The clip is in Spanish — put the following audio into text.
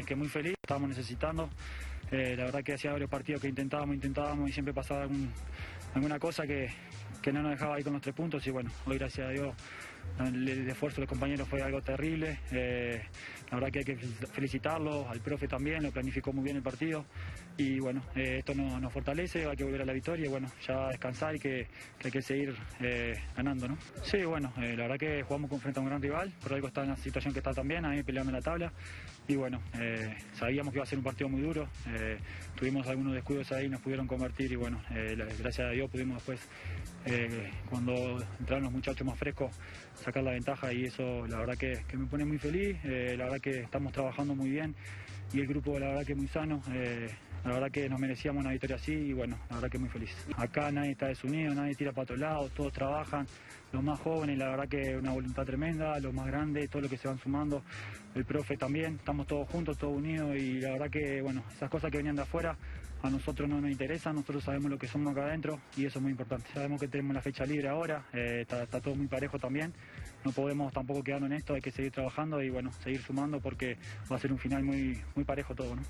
que muy feliz, estábamos necesitando. La verdad que hacía varios partidos que intentábamos y siempre pasaba alguna cosa que no nos dejaba ahí con los 3 puntos y bueno, hoy gracias a Dios el esfuerzo de los compañeros fue algo terrible. La verdad que hay que felicitarlo, al profe también, lo planificó muy bien el partido y bueno, esto nos fortalece, hay que volver a la victoria y bueno, ya descansar y que hay que seguir ganando, ¿no? Sí, bueno, la verdad que jugamos frente a un gran rival, por algo está en la situación que está también, ahí peleando en la tabla y bueno, sabíamos que iba a ser un partido muy duro, tuvimos algunos descuidos ahí, nos pudieron convertir y bueno, gracias a Dios pudimos después, cuando entraron los muchachos más frescos, sacar la ventaja y eso la verdad que me pone muy feliz, la verdad que estamos trabajando muy bien y el grupo la verdad que muy sano, la verdad que nos merecíamos una victoria así y bueno, la verdad que muy feliz. Acá nadie está desunido, nadie tira para otro lado, todos trabajan, los más jóvenes la verdad que una voluntad tremenda, los más grandes, todo lo que se van sumando, el profe también, estamos todos juntos, todos unidos y la verdad que bueno, esas cosas que venían de afuera a nosotros no nos interesan, nosotros sabemos lo que somos acá adentro y eso es muy importante. Sabemos que tenemos la fecha libre ahora, está todo muy parejo también, no podemos tampoco quedarnos en esto, hay que seguir trabajando y bueno, seguir sumando porque va a ser un final muy parejo todo, ¿no?